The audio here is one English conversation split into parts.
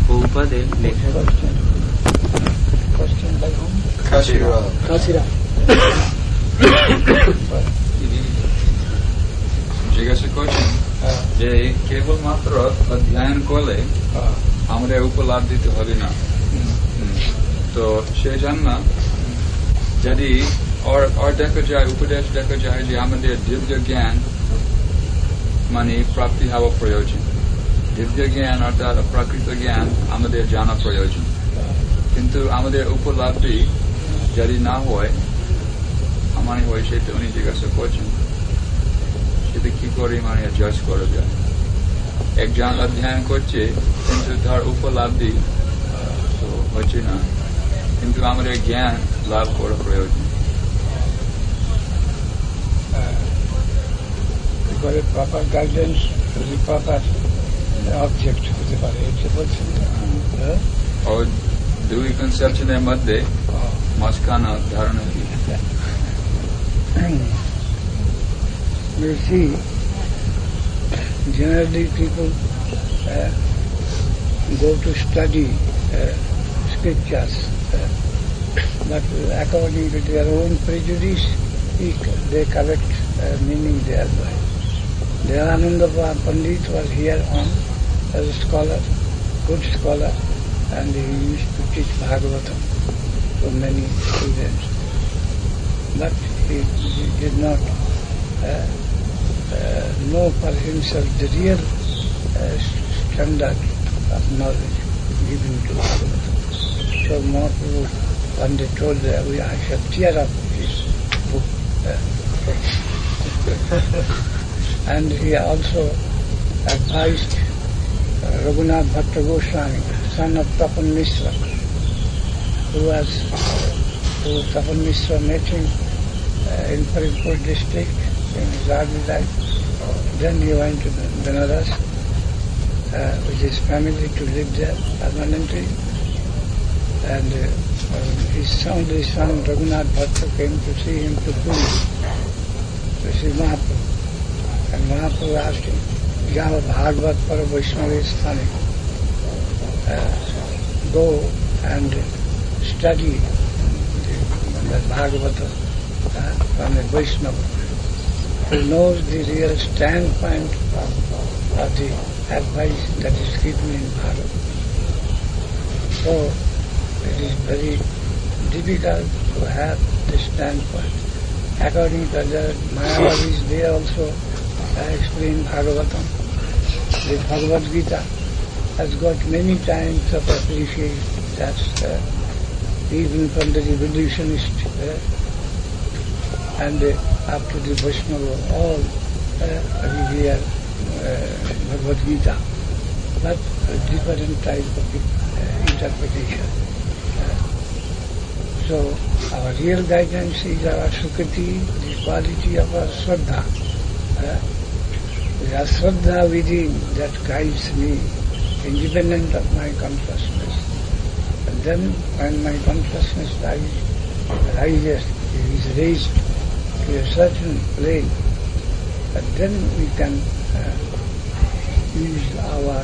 Prabhupada Question by whom? Kasira. জিজ্ঞাসা করছেন যে কেবলমাত্র অধ্যয়ন করলে আমাদের উপলব্ধিতে হবে না, তো সেই জন্য যদি আর দেখা যায়, উপদেশ দেখা যায় যে আমাদের দিব্য জ্ঞান মানে প্রাপ্তি হওয়া প্রয়োজন। দিব্য জ্ঞান অর্থাৎ প্রাকৃত জ্ঞান আমাদের জানা প্রয়োজন, কিন্তু আমাদের উপলব্ধি যদি না হয়, আমার হয় সেটা উনি জিজ্ঞাসা করছেন সেটা কি করে মানে জাজ করা যায়। একজন অধ্যয়ন করছে কিন্তু তার উপলব্ধি তো হচ্ছে না, কিন্তু আমাদের জ্ঞান লাভ করা প্রয়োজন। প্রপার গাইডেন্স, প্রপার অবজেক্ট হতে পারে, এটা বলছেন। ও দুই কনসেপশনের মধ্যে মাঝখানে ধারণা কি? You see, generally people go to study scriptures, but according to their own prejudice, they correct meaning thereby. Dayananda Pandit was here on as a scholar, good scholar, and he used to teach Bhagavatam to many students. But he did not know for himself the real standard of knowledge given to Bhagavatam. So Mahaprabhu, when they told that I shall tear up his book, and he also advised Raghunath Bhatta Goswami, son of Tapan Mishra, who Tapan Mishra met him in Faridpur district in his early life. Then he went to Benares with his family to live there permanently. And his only son Raghunath Bhatta came to see him to Puri, to see Mahaprabhu. And Mahaprabhu asked him, Jaha Bhagavad Para Vaishnava Sthani, go and study the Bhagavata from a Vaishnava, who knows the real standpoint of the advice that is given in Bhagavad. So it is very difficult to have the standpoint. According to the Mayavadis, they also explain Bhagavatam. The Bhagavad Gita has got many kinds of appreciation. That's even from the revolutionist and up to the Vaishnava, all revere Bhagavad Gita, but a different type of interpretation. So our real guidance is our Sukriti, the quality of our Shraddha. The Shraddha within that guides me, independent of my consciousness. And then when my consciousness rises, is raised to a certain plane, and then we can use our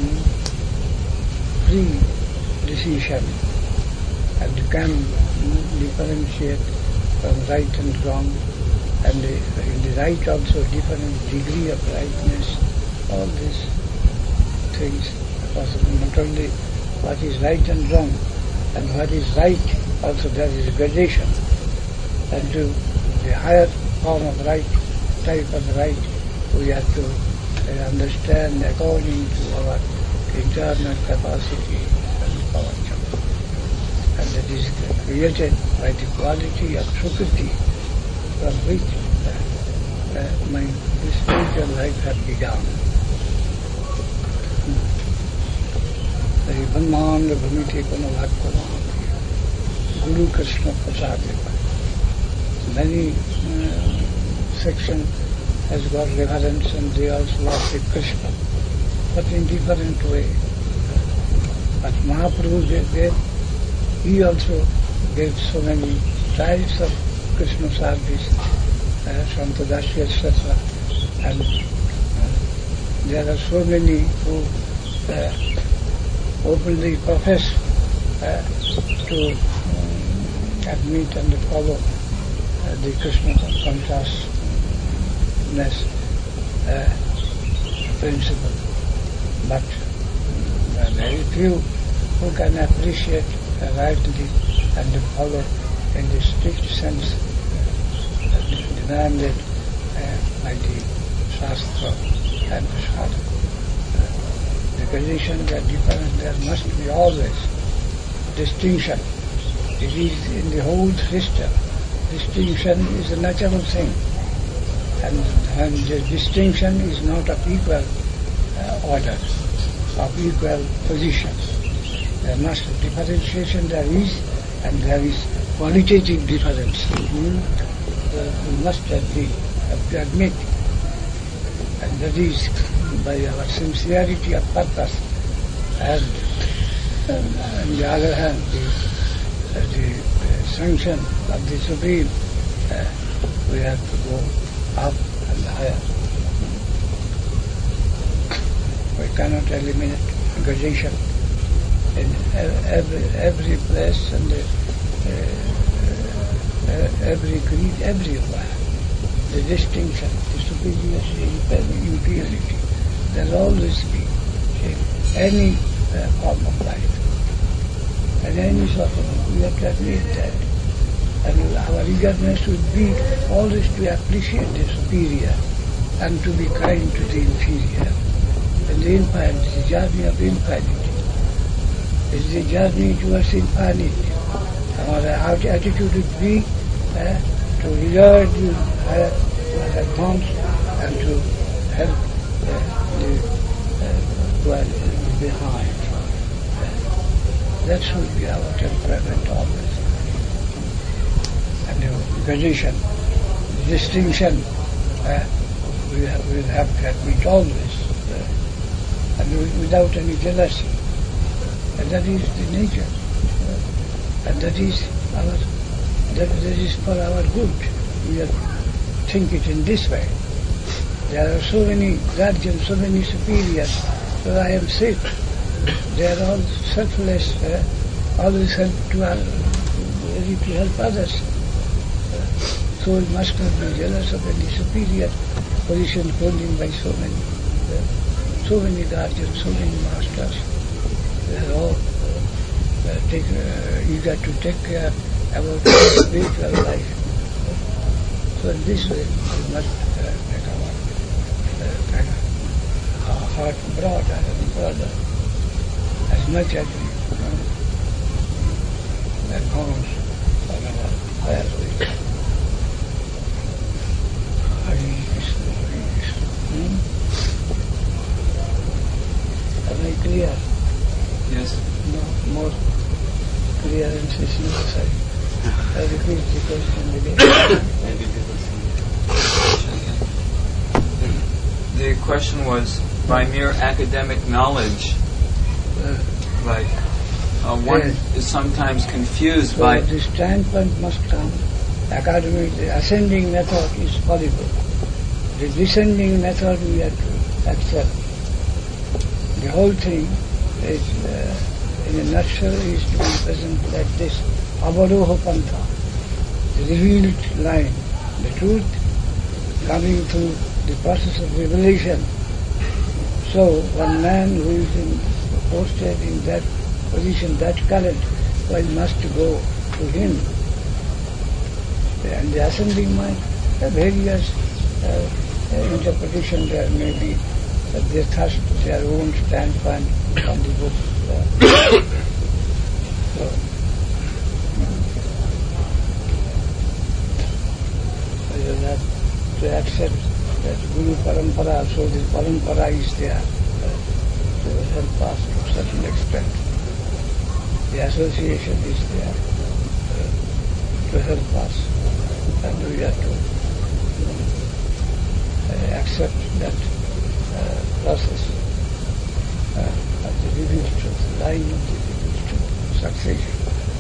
free decision and can differentiate from right and wrong, and in the right also different degree of rightness. All these things are possible. Not only what is right and wrong, and what is right, also there is a gradation. And to the higher form of right, type of right, we have to understand according to our internal capacity and power. And that is created by the quality of Sukriti, from which my spiritual life has begun. Brahmanda Bhumiti Kono Bhakta Guru Krishna Prasad. Many section has got reverence and they also worship Krishna, but in different way. But Mahaprabhu he also gave so many types of Krishna service, Santadasya, etc. And there are so many who openly profess to admit and follow the Krishna consciousness principle. But very few who can appreciate rightly and follow in the strict sense demanded by the Shastra and the Sadhana. The conditions are different. There must be always distinction. It is in the whole system. Distinction is a natural thing. And the distinction is not of equal order, of equal position. There must be differentiation, there is, and there is qualitative difference. We must agree, have to admit. And that is by our sincerity of purpose. And on the other hand, the sanction of the Supreme, we have to go up and higher. We cannot eliminate negation in every place and every creed, everywhere. The distinction, the superiority, inferiority, there will always be in any form of life. And any sort of, we have to admit that. And our eagerness would be always to appreciate the superior and to be kind to the inferior. And the infinite, the journey of infinity, is the journey towards infinity. Our attitude would be to regard the higher advance and to help the behind. That should be our temperament always. And the position, the distinction, we will have to admit always, and without any jealousy. And that is the nature, and that is for our good. We have to think it in this way. There are so many guardians, so many superiors, so I am safe. They are all selfless, always ready to help others. So we must not be jealous of any superior position holding by so many guardians, so many masters. They are all eager to take care about spiritual life. So in this way, we must make our heart broader and broader, as much as we advance on our higher way. Am I clear? Yes. No, more clearance is necessary. I repeat the question again. The question was, by mere academic knowledge, one is sometimes confused by... The standpoint must come. Academic, the ascending method is possible. The descending method we have to accept. The whole thing is, in a nutshell, is to be present like this. Avaroha Pantha, the revealed line, the truth coming through the process of revelation. So, one man who is posted in that position, that current, well, must go to him. And the ascending mind, various interpretation there may be, but they thrust their own standpoint on the book. So you have to accept that Guru Parampara, so the Parampara is there to help us to a certain extent. The association is there to help us, and we have to accept that process of the revealed truth, the line of the revealed truth, succession.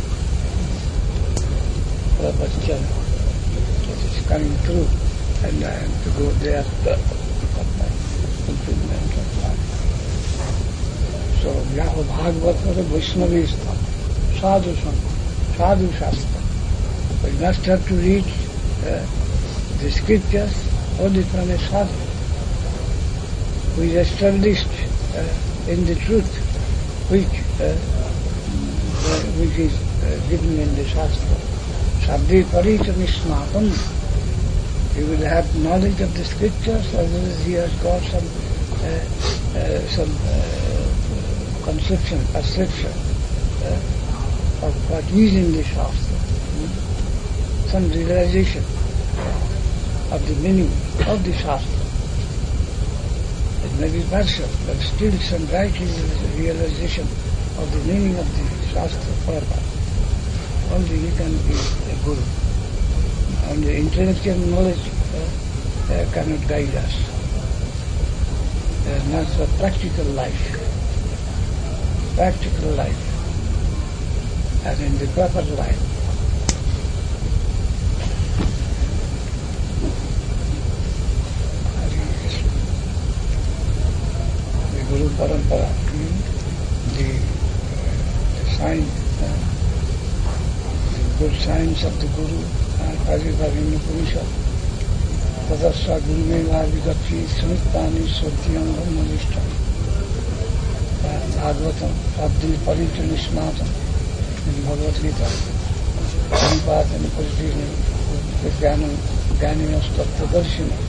Prabhachan, that is coming through, and I am to go there for my fulfillment of life. So, for Bhagavad or Vaishnavi stuff, sadhu sangha, sadhu shastra. We must have to read the scriptures only from a sadhu who is established in the truth which is given in the Shastra. Sabdi Paritamismatam. He will have knowledge of the scriptures as well as he has got some perception of what is in the Shastra. Some realization of the meaning of the Shastra. It may be partial, but still some right realization of the meaning of the Shastra proper. Only he can be a guru. Only intellectual knowledge cannot guide us. Not for practical life. Practical life. And in the proper life. The Guru Parampara, the sign, the good signs of the Guru, Parivarin Upanishad, Tadasya Guru Mela Vigati, Smitani Sotyam Brahmanishtam, Bhagavatam, Abdi Paritan Ismatam, in Bhagavad Gita, Sripat and Paritini, Gyaninam Tattvadarshina.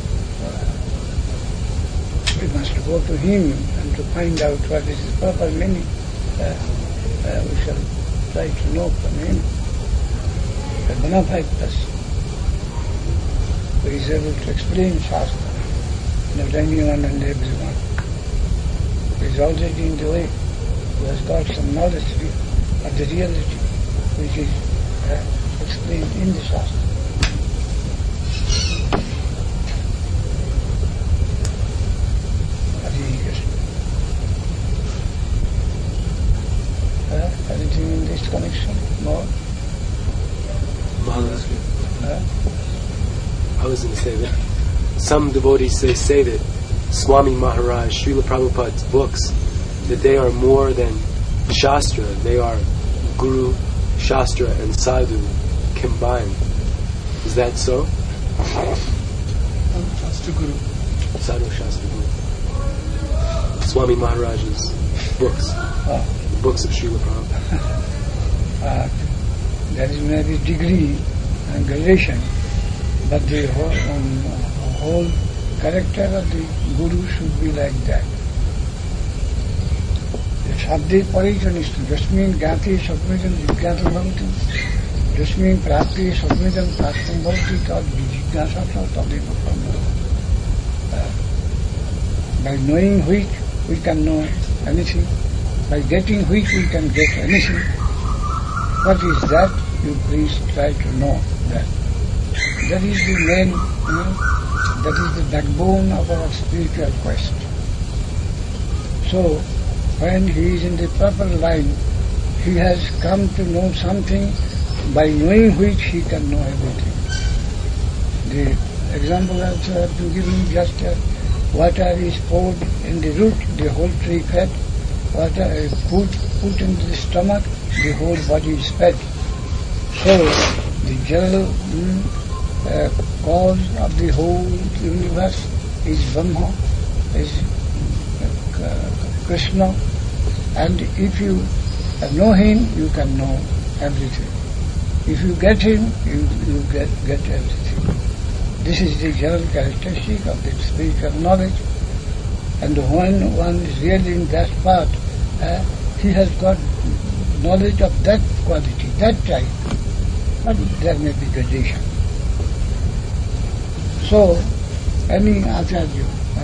We must go to him and to find out what is his proper meaning. We shall try to know from him. A bona fide person who is able to explain Shastra, not anyone and everyone. Who is already in the way, who has got some knowledge of the reality which is explained in the Shastra. Anything in this connection? More? I was going to say that some devotees say that Swami Maharaj, Srila Prabhupada's books, that they are more than Shastra. They are Guru, Shastra and Sadhu combined. Is that so? Shastra Guru. Sadhu Shastra Guru. Swami Maharaj's books. The books of Srila Prabhupada. There is maybe degree and gradation, but the whole character of the Guru should be like that. Sabdi Paritanishtam, just mean Gyati Satmidam Jigyata Bhavati, just mean Prapti Satmidam Praptam Bhavati, tad Jigyasa tadeva Brahma. By knowing which we can know anything, by getting which we can get anything. What is that? You please try to know that. That is the main, that is the backbone of our spiritual quest. So, when he is in the proper line, he has come to know something by knowing which he can know everything. The example also I have to give you just water is poured in the root, the whole tree fed. Water is put into the stomach, the whole body is fed. So, the general cause of the whole universe is Brahma, is Krishna, and if you know him, you can know everything. If you get him, you get everything. This is the general characteristic of the spiritual knowledge. And when one is really in that path, he has got knowledge of that quality, that type. But there may be gradation. So, any acharya,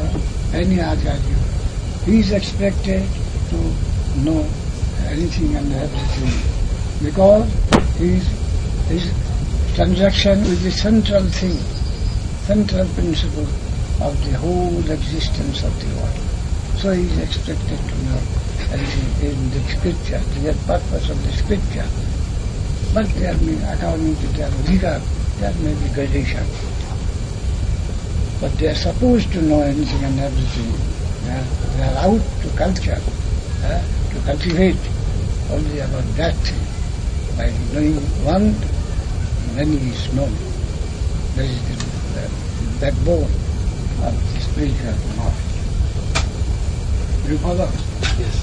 he is expected to know anything and everything, because his transaction with the central thing, central principle of the whole existence of the world. So he is expected to know anything in the scripture, the purpose of the scripture. But there may, according to their vigor, there may be gradation. But they are supposed to know anything and everything. They are out to culture, to to cultivate only about that thing. By knowing one, many is known. That is the backbone of the spiritual knowledge. You follow? Yes.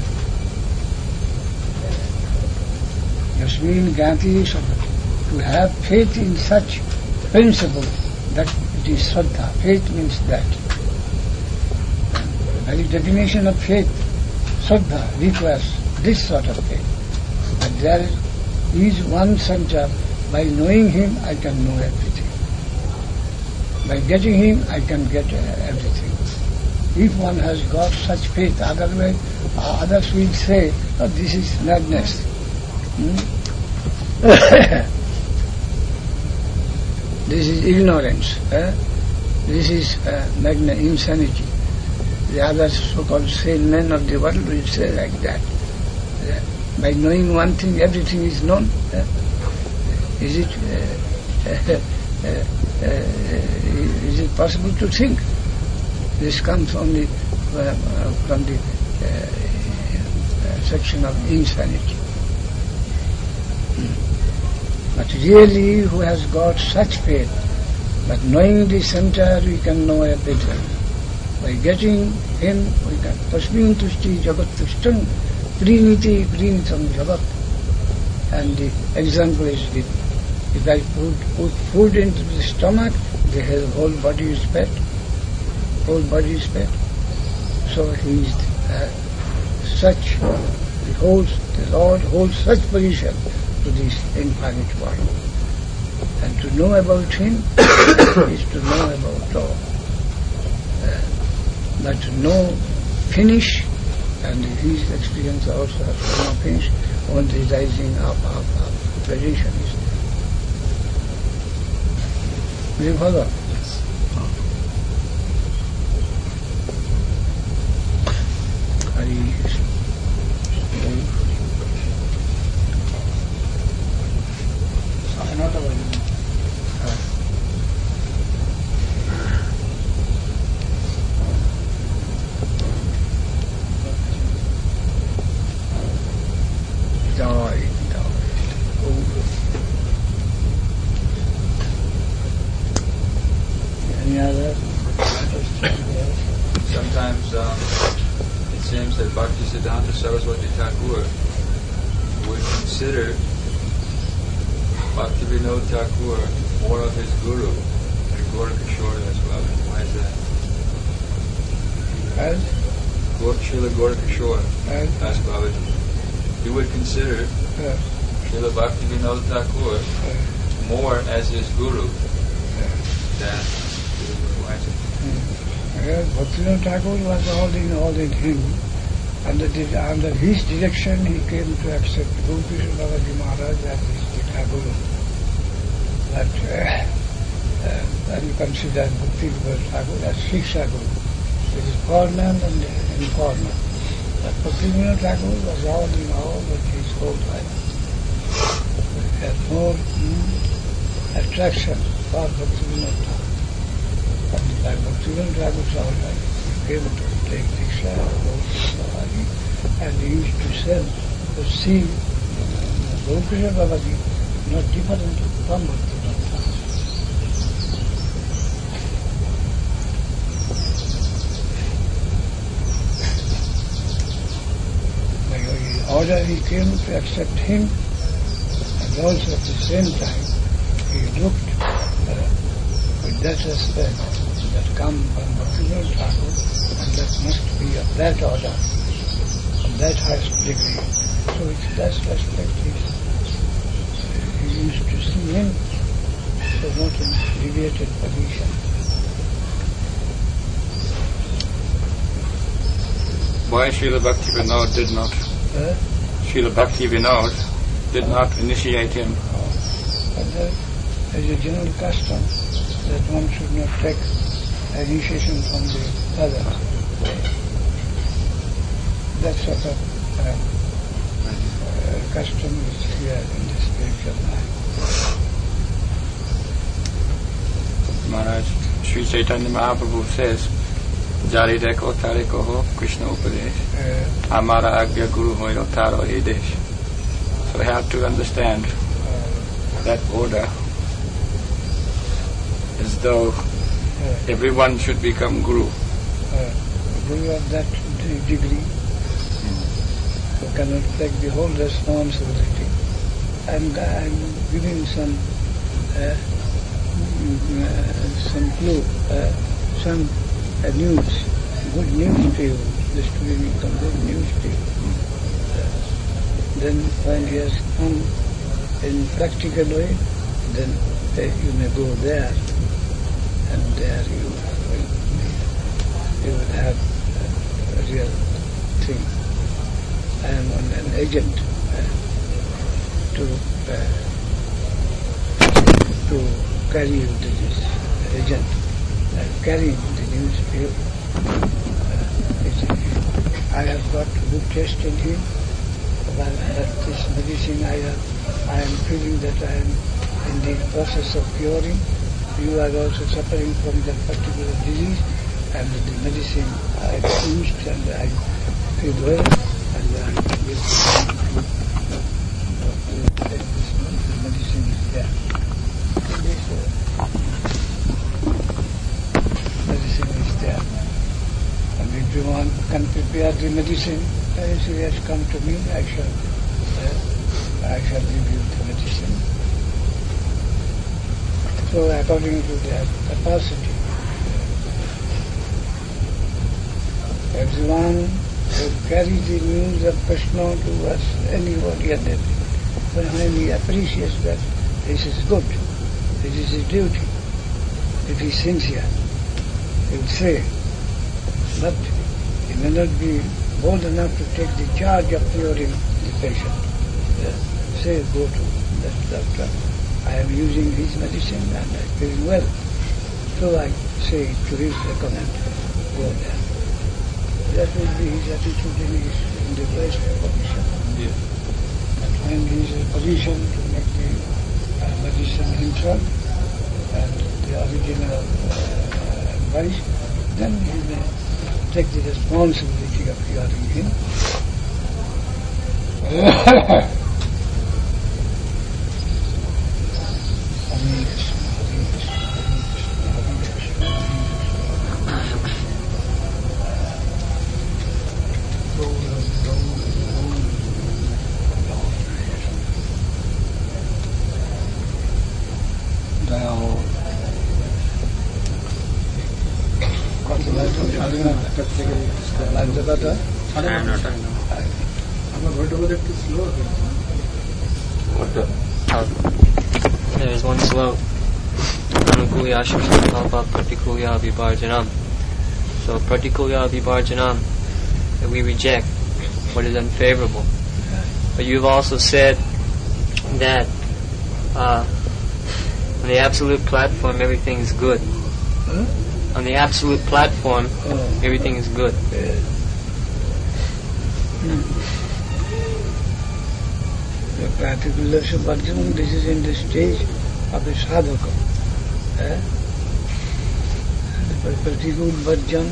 Yasmin Gyanti Sabhati. To have faith in such principle, that it is Shraddha. Faith means that. The very definition of faith, Shraddha, requires this sort of faith. But there is one center, by knowing him I can know everything. By getting him I can get everything. If one has got such faith, otherwise others will say, oh, this is madness. This is ignorance. This is insanity. The other so-called sane men of the world will say like that. By knowing one thing, everything is known. Is it possible to think? This comes only from the section of insanity. But really, who has got such faith, but knowing the center, we can know everything. By getting him, we can. Tasmin tushti jagat tushtam, priniti prinitam jagat. And the example is the, if I put food into the stomach, the whole body is fed. Whole body is fed. So he is such, the Lord holds such position to this infinite world. And to know about him is to know about all. But to know finish, and his experience also has no finish, only rising up, tradition is there. Do you follow? Yes. Hari Krishna. Sometimes it seems that Bhaktisiddhanta Saraswati Thakur would consider Bhaktivinoda Thakur more of his guru than Gaurakishore as well. Why is that? As? Srila Gaurakishore as Babaji. He would consider Srila Bhaktivinoda Thakur more as his guru than why is it? Yes, Bhaktivinoda Thakur was all in him. Under his direction he came to accept Guru Krishna Babaji Maharaj as his Guru. But and you consider Bhaktivinoda Thakur as Shiksha Guru. It is formal and informal. But Bhaktivinoda Thakur was all in all with his whole life. He had more attraction for Bhaktivinoda Thakur. And like Bhaktivinoda Thakur saw life, he came to take Diksha, and he used to see Guru Krishna Babaji not different from Bhaktivinoda Thakur. By order he came to accept him, and also at the same time he looked with that respect that come from Bhaktivinoda Thakur, and that must be of that order, of that highest degree. So with that respect he used to see him, so not in deviated position. Why Srila Bhaktivinoda did not? Srila Bhaktivinoda did not initiate him. But there is a general custom that one should not take initiation from the other. That sort of custom is here in the spiritual life. Maharaj, Sri Chaitanya Mahaprabhu says Jari deko tare koho Krishna Upadesh. Amara agya guru hoyo taro edesh. So we have to understand that order as though everyone should become guru. Guru of that degree who cannot take the whole responsibility. And I'm giving some clue, some news, good news to you, just to give me some good news to you. Then when he has come in practical way, then you may go there, and there you will have a real thing. I am an agent to carry you to this agent, carrying the news to you. I have got good taste in him. But this medicine I am feeling that I am in the process of curing. You are also suffering from that particular disease, and the medicine I used and I feel well, and I will the medicine is there. Medicine is there. And if you can prepare the medicine, if he has come to me, I shall give you the medicine. So according to their capacity, everyone will carry the news of Krishna to us, anybody and everybody. But when he appreciates that this is good, this is his duty, if he is sincere, he will say, but he may not be bold enough to take the charge of curing the patient. Say, go to that doctor. I am using his medicine and I feel well. So I say to his recommend, go there. That will be his attitude in the best position. Yeah. And when he is in a position to make the medicine himself and the original advice, then he may take the responsibility of curing him. There is one slow. Anukulya Shashtakalpa Pratikulya Vibharjanam. So Pratikulya Vibharjanam, that we reject what is unfavorable. But you've also said that on the absolute platform everything is good. On the absolute platform everything is good. The particular subharjan, this is in the stage of the sadhaka. The pratikul bharjan,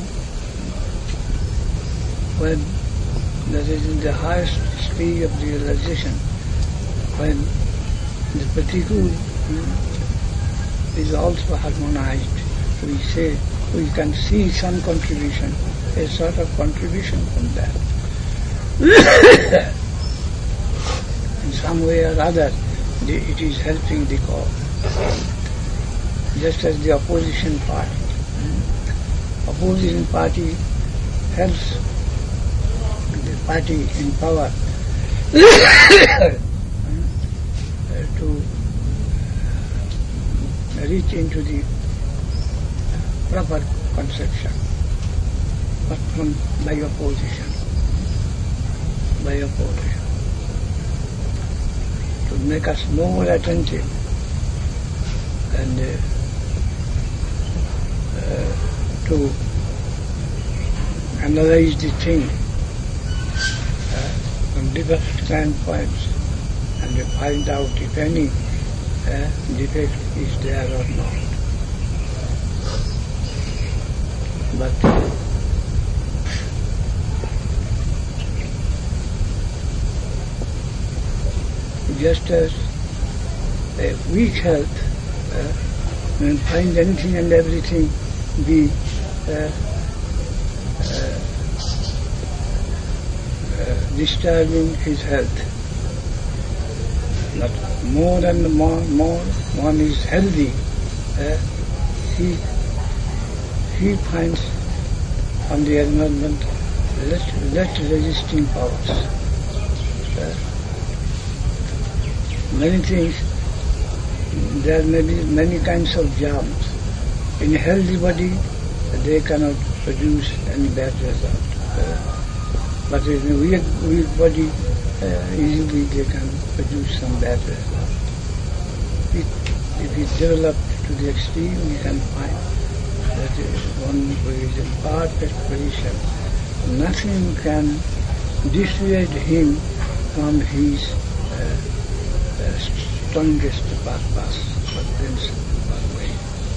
when that is in the highest stage of realization, when the pratikul is also harmonized, we can see some contribution, a sort of contribution from that. In some way or other, it is helping the cause. Just as the opposition party. Opposition party helps the party in power to reach into the proper conception, but by opposition. To make us more attentive and to analyze the thing from different standpoints and to find out if any defect is there or not. But just as a weak health, when find anything and everything be disturbing his health. Not more and more one is healthy, he finds on the environment less resisting powers. Many things, there may be many kinds of germs. In a healthy body, they cannot produce any bad result. But in a weak body, easily they can produce some bad result. If it develops to the extreme, we can find that one who is in perfect position, nothing can dissuade him from his strongest purpose or principle or way.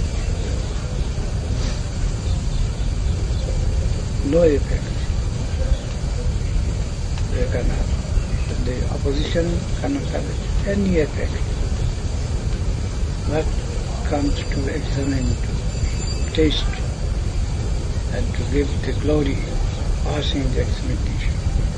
No effect. They cannot. The opposition cannot have any effect. What comes to examine, to taste, and to give the glory, passing the examination.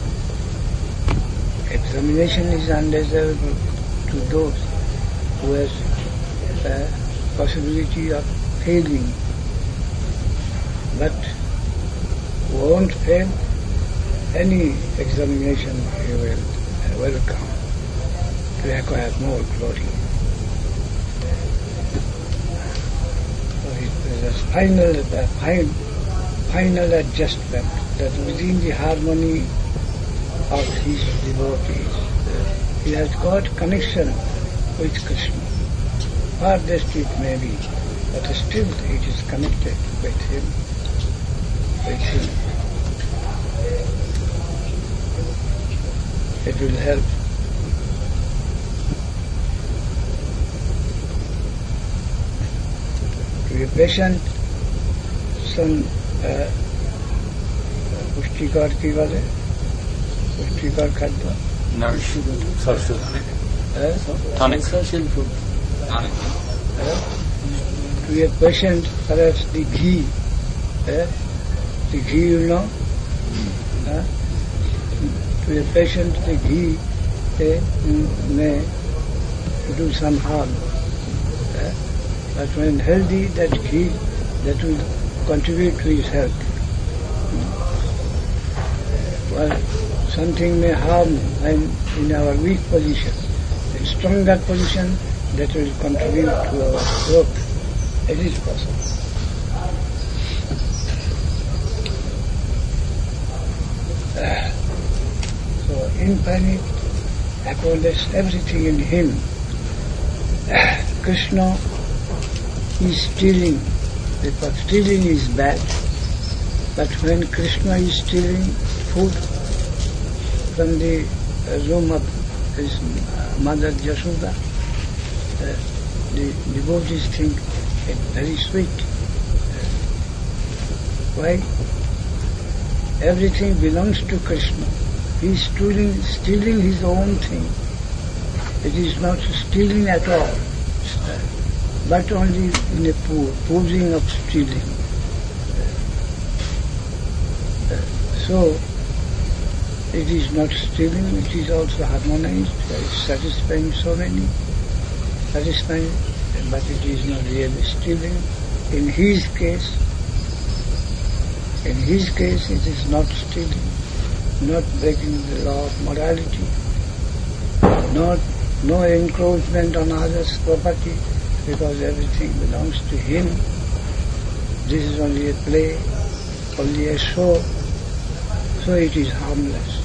Examination is undesirable to those who has the possibility of failing, but who won't fail any examination he will welcome to acquire more glory. So it is a final adjustment that within the harmony of his devotees, he has got connection with Krishna. Farthest it may be, but still it is connected with him. It will help. To be patient, some पुष्टिकर की बात है, पुष्टिकर खाद्य to a patient, perhaps the ghee, you know, to a patient the ghee may do some harm, but when healthy, that ghee that will contribute to his health. Well, something may harm when in our weak position. In stronger position, that will contribute to our growth. It is possible. So infinite accommodates everything in him. Krishna is stealing, because stealing is bad. But when Krishna is stealing food from the room of his mother Yashoda, the devotees think it very sweet. Why? Everything belongs to Krishna. He is stealing his own thing. It is not stealing at all, but only in a posing of stealing. So, it is not stealing, it is also harmonized, it is satisfying so many, but it is not really stealing. In his case, it is not stealing, not breaking the law of morality, no encroachment on others' property, because everything belongs to him. This is only a play, only a show, so it is harmless.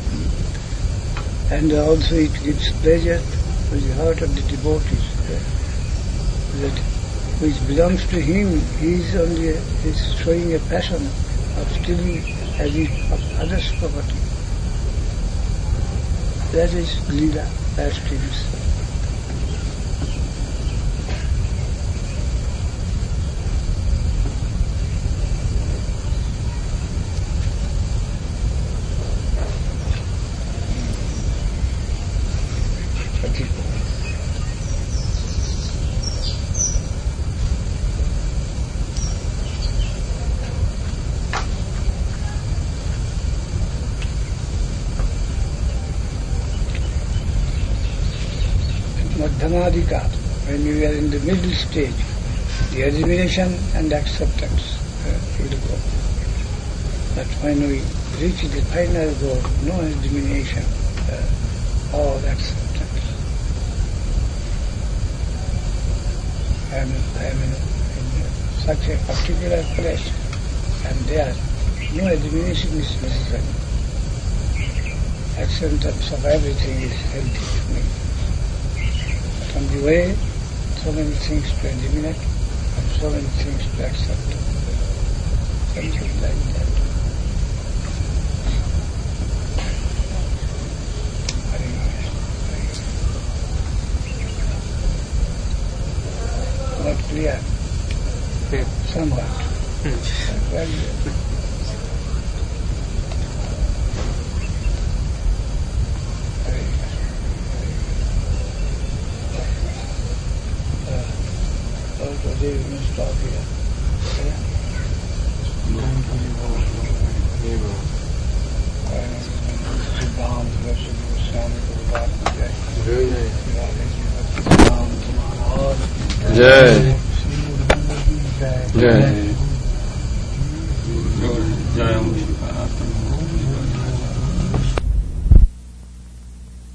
And also it gives pleasure to the heart of the devotees, that which belongs to him, he is showing a passion of stealing as if of others' property. That is Leela, pastimes. Madhyamadika, when you are in the middle stage, the elimination and acceptance will go. But when we reach the final goal, no elimination, all acceptance. I am in such a particular place, and there no elimination is necessary. Acceptance of everything is healthy to me. But on the way, so many things to eliminate, and so many things to accept. Something like that. Very nice. Not clear. Somewhat. Very good. Today we must stop here. Very nice. Jai. Jai.